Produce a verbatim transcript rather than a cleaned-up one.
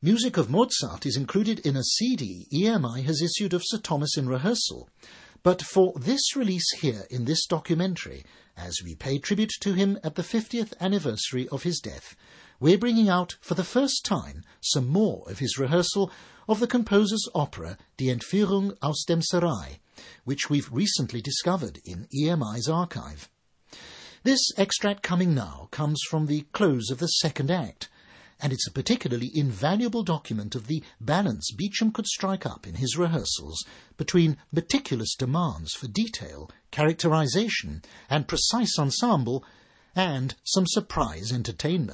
Music of Mozart is included in a C D E M I has issued of Sir Thomas in rehearsal, but for this release here in this documentary, as we pay tribute to him at the fiftieth anniversary of his death, we're bringing out for the first time some more of his rehearsal of the composer's opera Die Entführung aus dem Serail, which we've recently discovered in E M I's archive. This extract coming now comes from the close of the second act, and it's a particularly invaluable document of the balance Beecham could strike up in his rehearsals between meticulous demands for detail, characterization, and precise ensemble, and some surprise entertainment.